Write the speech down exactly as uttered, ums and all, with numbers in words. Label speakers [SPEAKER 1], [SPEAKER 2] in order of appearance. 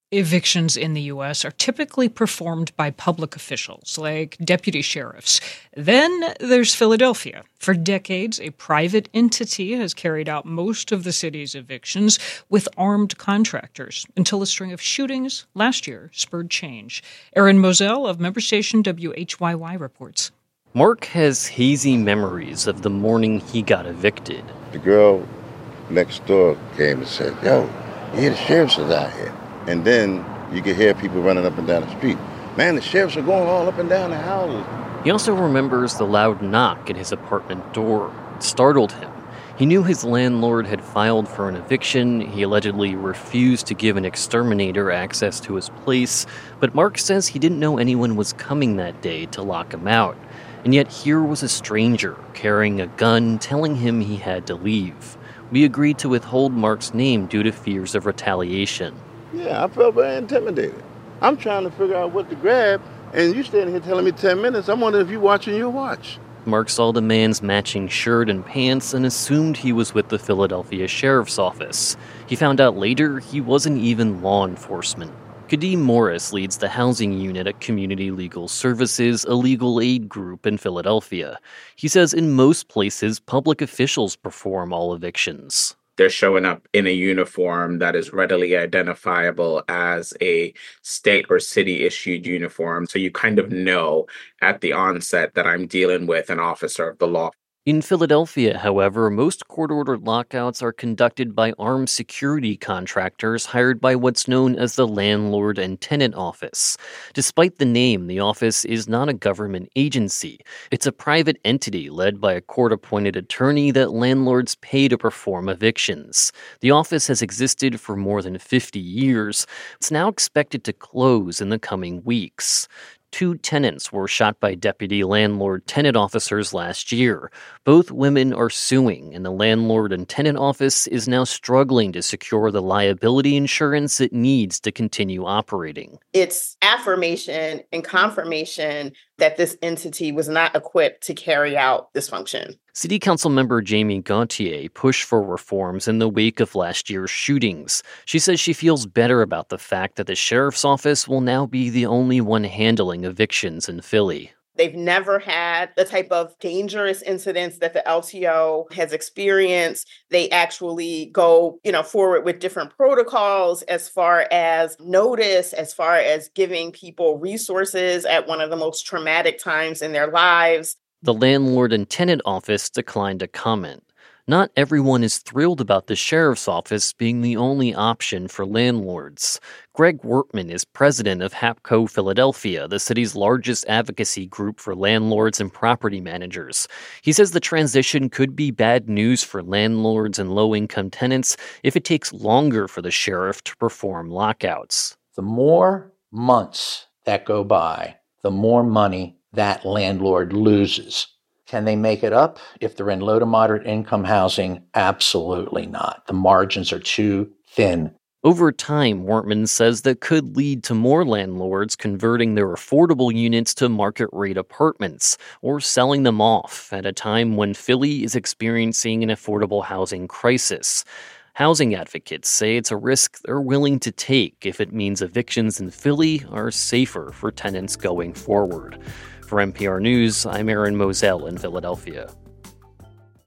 [SPEAKER 1] Evictions in the U S are typically performed by public officials, like deputy sheriffs. Then there's Philadelphia. For decades, a private entity has carried out most of the city's evictions with armed contractors, until a string of shootings last year spurred change. Aaron Moselle of member station W H Y Y reports.
[SPEAKER 2] Mark has hazy memories of the morning he got evicted.
[SPEAKER 3] The girl next door came and said, "Yo, you hear the sheriffs is out here." And then you could hear people running up and down the street. Man, the sheriffs are going all up and down the houses.
[SPEAKER 2] He also remembers the loud knock at his apartment door. It startled him. He knew his landlord had filed for an eviction. He allegedly refused to give an exterminator access to his place. But Mark says he didn't know anyone was coming that day to lock him out. And yet here was a stranger carrying a gun telling him he had to leave. We agreed to withhold Mark's name due to fears of retaliation.
[SPEAKER 3] Yeah, I felt very intimidated. I'm trying to figure out what to grab, and you standing here telling me ten minutes. I'm wondering if you're watching your watch.
[SPEAKER 2] Mark saw the man's matching shirt and pants and assumed he was with the Philadelphia Sheriff's Office. He found out later he wasn't even law enforcement. Kadeem Morris leads the housing unit at Community Legal Services, a legal aid group in Philadelphia. He says in most places, public officials perform all evictions.
[SPEAKER 4] They're showing up in a uniform that is readily identifiable as a state or city issued uniform. So you kind of know at the onset that I'm dealing with an officer of the law.
[SPEAKER 2] In Philadelphia, however, most court-ordered lockouts are conducted by armed security contractors hired by what's known as the Landlord and Tenant Office. Despite the name, the office is not a government agency. It's a private entity led by a court-appointed attorney that landlords pay to perform evictions. The office has existed for more than fifty years. It's now expected to close in the coming weeks. Two tenants were shot by deputy landlord tenant officers last year. Both women are suing, and the landlord and tenant office is now struggling to secure the liability insurance it needs to continue operating.
[SPEAKER 5] It's affirmation and confirmation that this entity was not equipped to carry out this function.
[SPEAKER 2] City Council member Jamie Gauthier pushed for reforms in the wake of last year's shootings. She says she feels better about the fact that the sheriff's office will now be the only one handling evictions in Philly.
[SPEAKER 5] They've never had the type of dangerous incidents that the L T O has experienced. They actually go, you know, forward with different protocols as far as notice, as far as giving people resources at one of the most traumatic times in their lives.
[SPEAKER 2] The landlord and tenant office declined to comment. Not everyone is thrilled about the sheriff's office being the only option for landlords. Greg Wortman is president of HAPCO Philadelphia, the city's largest advocacy group for landlords and property managers. He says the transition could be bad news for landlords and low-income tenants if it takes longer for the sheriff to perform lockouts.
[SPEAKER 6] The more months that go by, the more money that landlord loses. Can they make it up if they're in low to moderate income housing? Absolutely not. The margins are too thin.
[SPEAKER 2] Over time, Wortman says that could lead to more landlords converting their affordable units to market-rate apartments or selling them off at a time when Philly is experiencing an affordable housing crisis. Housing advocates say it's a risk they're willing to take if it means evictions in Philly are safer for tenants going forward. For N P R News, I'm Aaron Moselle in Philadelphia.